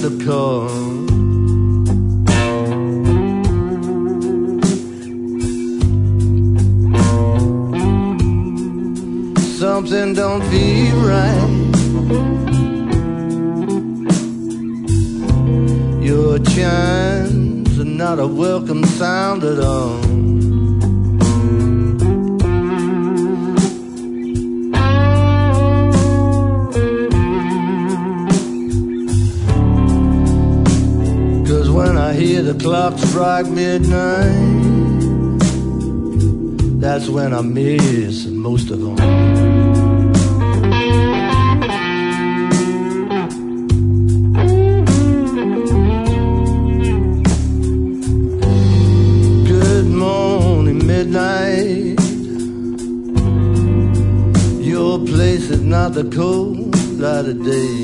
to come. Something don't feel right. Your chimes are not a welcome sound at all. Cause when I hear the clock strike midnight, that's when I miss most of them. Good morning, midnight. Your place is not the cold light of day.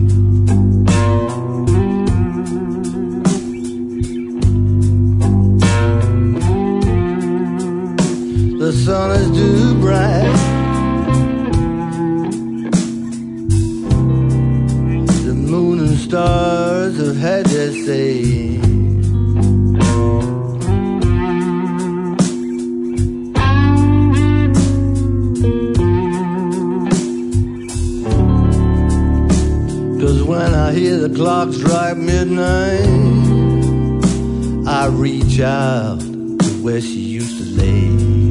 The sun is too bright. The moon and stars have had their say. Cause when I hear the clock strike midnight, I reach out to where she used to lay.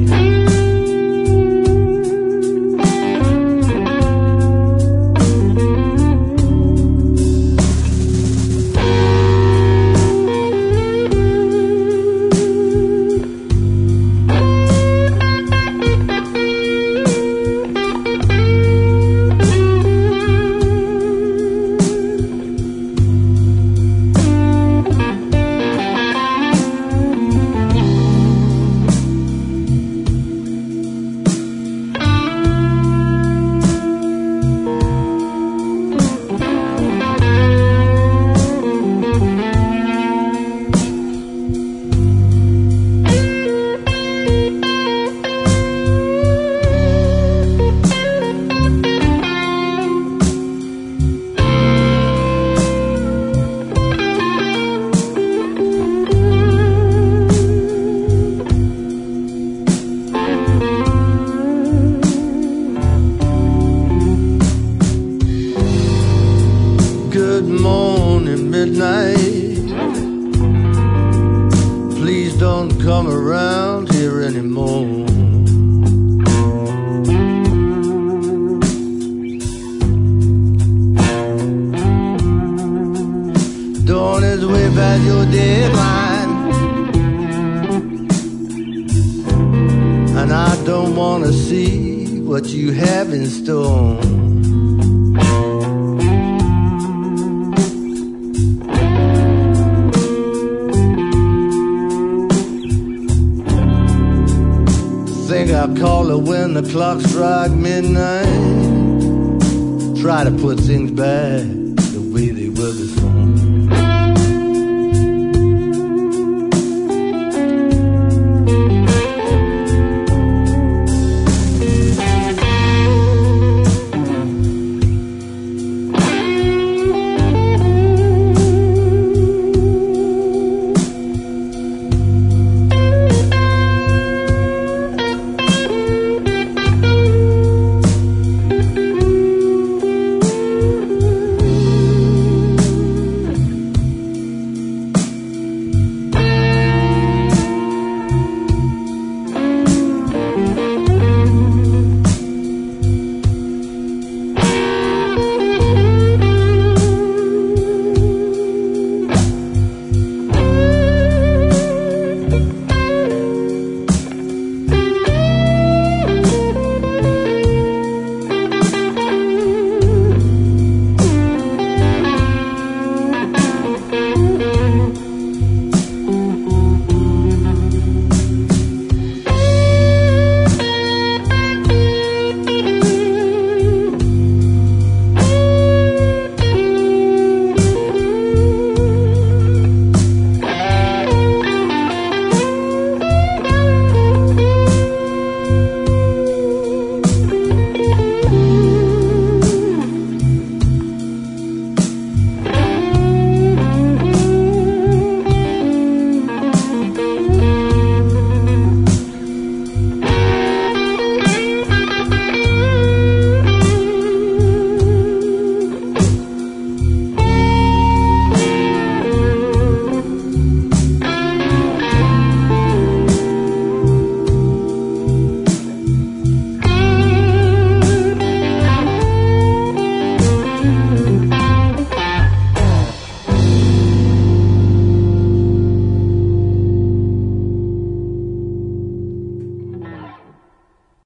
Good morning, midnight. Please don't come around here anymore. Dawn is way past your deadline, and I don't want to see what you have in store. Think I'll call her when the clock strikes midnight. Try to put things back the way they were before.